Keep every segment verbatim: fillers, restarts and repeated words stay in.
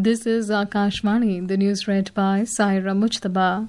This is Akashvani, the news read by Saira Mujtaba.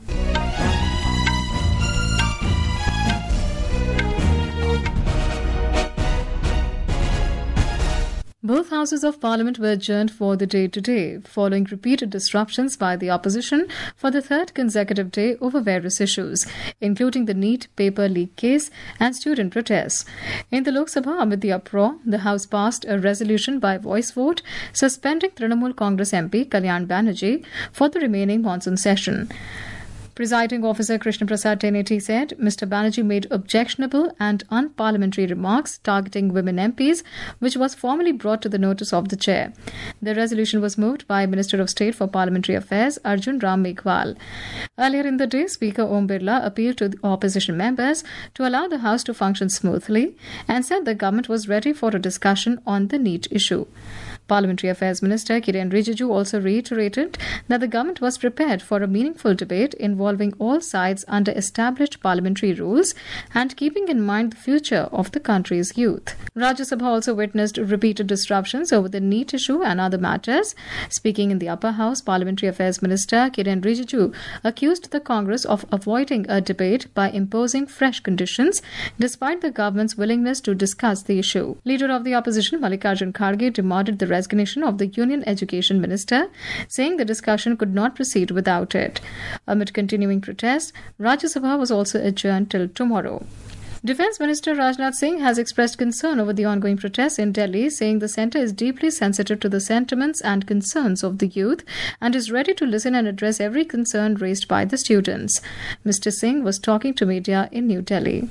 Both houses of parliament were adjourned for the day today, following repeated disruptions by the opposition for the third consecutive day over various issues, including the NEET paper leak case and student protests. In the Lok Sabha, amid the uproar, the House passed a resolution by voice vote suspending Trinamool Congress M P Kalyan Banerjee for the remaining monsoon session. Presiding officer Krishna Prasad Teneti said Mister Banerjee made objectionable and unparliamentary remarks targeting women M Ps, which was formally brought to the notice of the chair. The resolution was moved by Minister of State for Parliamentary Affairs Arjun Ram Meghwal. Earlier in the day, Speaker Om Birla appealed to the opposition members to allow the House to function smoothly and said the government was ready for a discussion on the NEET issue. Parliamentary Affairs Minister Kiren Rijiju also reiterated that the government was prepared for a meaningful debate involving all sides under established parliamentary rules and keeping in mind the future of the country's youth. Rajya Sabha also witnessed repeated disruptions over the NEET issue and other matters. Speaking in the upper house, Parliamentary Affairs Minister Kiren Rijiju accused the Congress of avoiding a debate by imposing fresh conditions despite the government's willingness to discuss the issue. Leader of the opposition Mallikarjun Kharge demanded the resignation of the Union Education Minister, saying the discussion could not proceed without it. Amid continuing protests, Rajya Sabha was also adjourned till tomorrow. Defence Minister Rajnath Singh has expressed concern over the ongoing protests in Delhi, saying the centre is deeply sensitive to the sentiments and concerns of the youth and is ready to listen and address every concern raised by the students. Mister Singh was talking to media in New Delhi.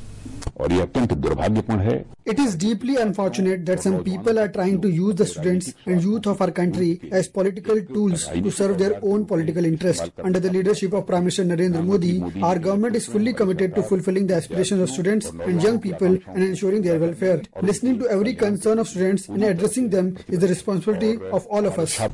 It is deeply unfortunate that some people are trying to use the students and youth of our country as political tools to serve their own political interest. Under the leadership of Prime Minister Narendra Modi, our government is fully committed to fulfilling the aspirations of students and young people and ensuring their welfare. Listening to every concern of students and addressing them is the responsibility of all of us.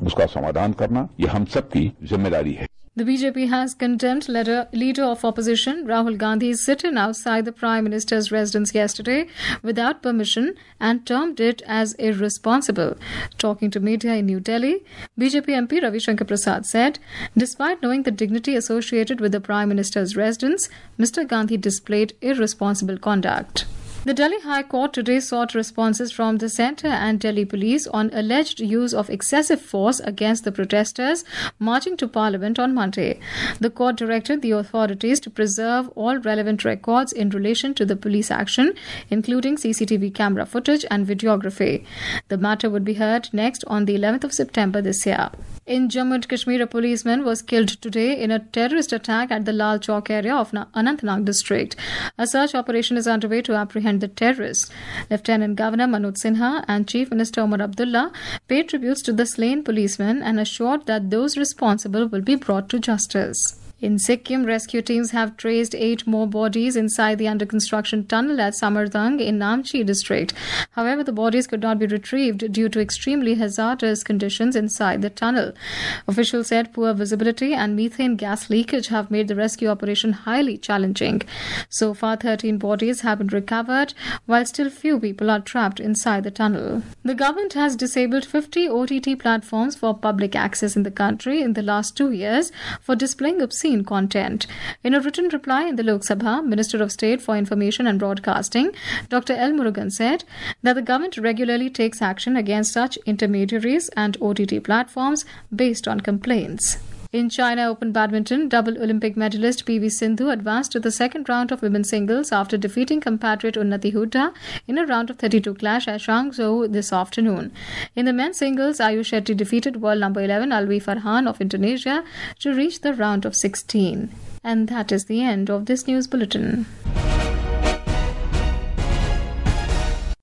The B J P has condemned leader, leader of opposition Rahul Gandhi's sit-in outside the Prime Minister's residence yesterday without permission and termed it as irresponsible. Talking to media in New Delhi, B J P M P Ravi Shankar Prasad said, despite knowing the dignity associated with the Prime Minister's residence, Mister Gandhi displayed irresponsible conduct. The Delhi High Court today sought responses from the centre and Delhi police on alleged use of excessive force against the protesters marching to Parliament on Monday. The court directed the authorities to preserve all relevant records in relation to the police action, including C C T V camera footage and videography. The matter would be heard next on the eleventh of September this year. In Jammu and Kashmir, a policeman was killed today in a terrorist attack at the Lal Chowk area of Anantnag district. A search operation is underway to apprehend the terrorists. Lieutenant Governor Manoj Sinha and Chief Minister Omar Abdullah paid tributes to the slain policemen and assured that those responsible will be brought to justice. In Sikkim, rescue teams have traced eight more bodies inside the under-construction tunnel at Samardang in Namchi district. However, the bodies could not be retrieved due to extremely hazardous conditions inside the tunnel. Officials said poor visibility and methane gas leakage have made the rescue operation highly challenging. So far, thirteen bodies have been recovered, while still few people are trapped inside the tunnel. The government has disabled fifty O T T platforms for public access in the country in the last two years for displaying obscene content. In a written reply in the Lok Sabha, Minister of State for Information and Broadcasting, Doctor L. Murugan said that the government regularly takes action against such intermediaries and O T T platforms based on complaints. In China Open Badminton, double Olympic medalist P V Sindhu advanced to the second round of women's singles after defeating compatriot Unnati Hooda in a round of thirty-two clash at Hangzhou this afternoon. In the men's singles, Ayush Shetty defeated world number eleven Alwi Farhan of Indonesia to reach the round of sixteen. And that is the end of this news bulletin.